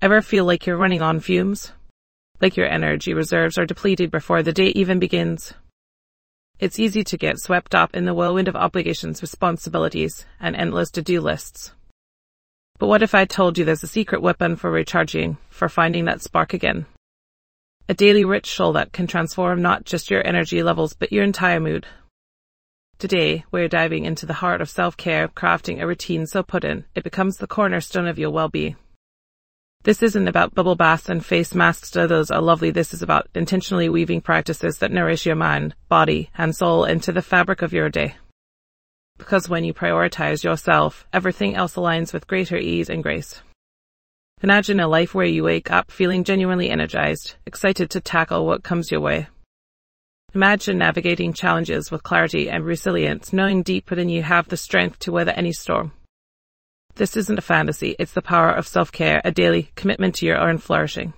Ever feel like you're running on fumes? Like your energy reserves are depleted before the day even begins? It's easy to get swept up in the whirlwind of obligations, responsibilities, and endless to-do lists. But what if I told you there's a secret weapon for recharging, for finding that spark again? A daily ritual that can transform not just your energy levels, but your entire mood. Today, we're diving into the heart of self-care, crafting a routine so put in, it becomes the cornerstone of your well-being. This isn't about bubble baths and face masks, though those are lovely. This is about intentionally weaving practices that nourish your mind, body, and soul into the fabric of your day. Because when you prioritize yourself, everything else aligns with greater ease and grace. Imagine a life where you wake up feeling genuinely energized, excited to tackle what comes your way. Imagine navigating challenges with clarity and resilience, knowing deep within you have the strength to weather any storm. This isn't a fantasy, it's the power of self-care, a daily commitment to your own flourishing.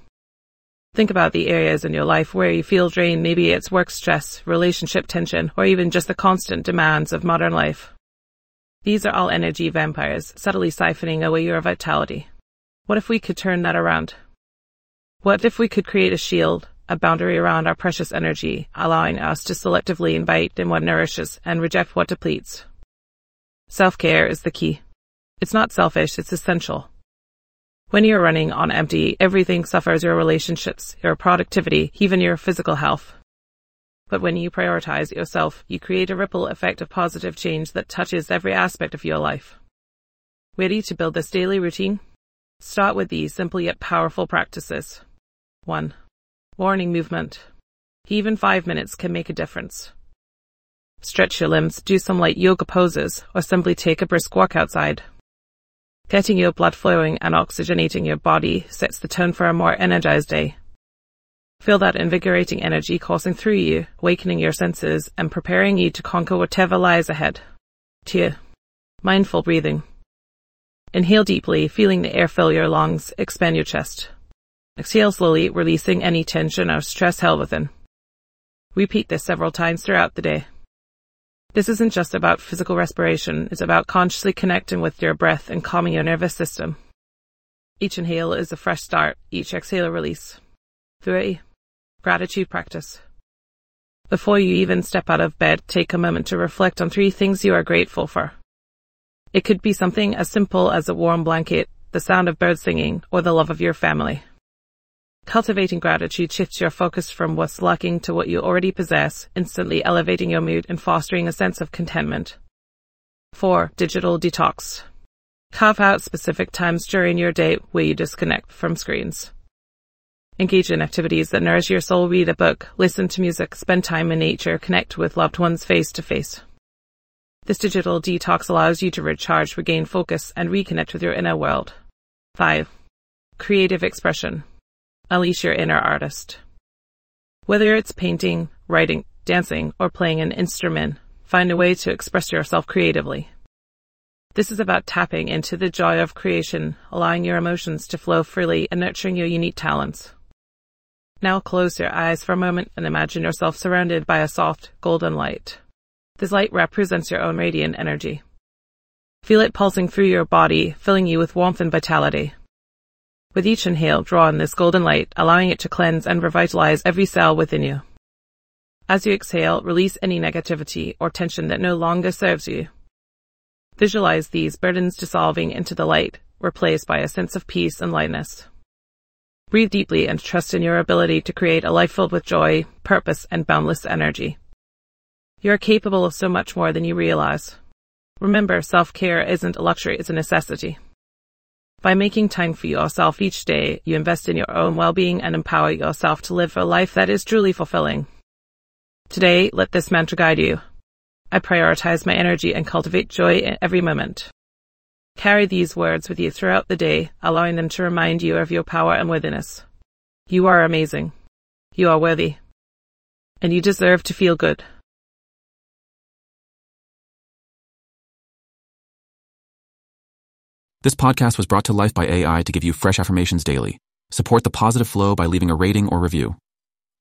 Think about the areas in your life where you feel drained. Maybe it's work stress, relationship tension, or even just the constant demands of modern life. These are all energy vampires, subtly siphoning away your vitality. What if we could turn that around? What if we could create a shield, a boundary around our precious energy, allowing us to selectively invite in what nourishes and reject what depletes? Self-care is the key. It's not selfish, it's essential. When you're running on empty, everything suffers: your relationships, your productivity, even your physical health. But when you prioritize yourself, you create a ripple effect of positive change that touches every aspect of your life. Ready to build this daily routine? Start with these simple yet powerful practices. 1. Morning movement. Even 5 minutes can make a difference. Stretch your limbs, do some light yoga poses, or simply take a brisk walk outside. Getting your blood flowing and oxygenating your body sets the tone for a more energized day. Feel that invigorating energy coursing through you, awakening your senses and preparing you to conquer whatever lies ahead. 2. Mindful breathing. Inhale deeply, feeling the air fill your lungs, expand your chest. Exhale slowly, releasing any tension or stress held within. Repeat this several times throughout the day. This isn't just about physical respiration, it's about consciously connecting with your breath and calming your nervous system. Each inhale is a fresh start, each exhale a release. 3. Gratitude practice. Before you even step out of bed, take a moment to reflect on 3 things you are grateful for. It could be something as simple as a warm blanket, the sound of birds singing, or the love of your family. Cultivating gratitude shifts your focus from what's lacking to what you already possess, instantly elevating your mood and fostering a sense of contentment. 4. Digital detox. Carve out specific times during your day where you disconnect from screens. Engage in activities that nourish your soul. Read a book, listen to music, spend time in nature, connect with loved ones face to face. This digital detox allows you to recharge, regain focus, and reconnect with your inner world. 5. Creative expression. Unleash your inner artist. Whether it's painting, writing, dancing, or playing an instrument, find a way to express yourself creatively. This is about tapping into the joy of creation, allowing your emotions to flow freely and nurturing your unique talents. Now close your eyes for a moment and imagine yourself surrounded by a soft, golden light. This light represents your own radiant energy. Feel it pulsing through your body, filling you with warmth and vitality. With each inhale, draw in this golden light, allowing it to cleanse and revitalize every cell within you. As you exhale, release any negativity or tension that no longer serves you. Visualize these burdens dissolving into the light, replaced by a sense of peace and lightness. Breathe deeply and trust in your ability to create a life filled with joy, purpose, and boundless energy. You are capable of so much more than you realize. Remember, self-care isn't a luxury, it's a necessity. By making time for yourself each day, you invest in your own well-being and empower yourself to live a life that is truly fulfilling. Today, let this mantra guide you. I prioritize my energy and cultivate joy in every moment. Carry these words with you throughout the day, allowing them to remind you of your power and worthiness. You are amazing. You are worthy. And you deserve to feel good. This podcast was brought to life by AI to give you fresh affirmations daily. Support the positive flow by leaving a rating or review.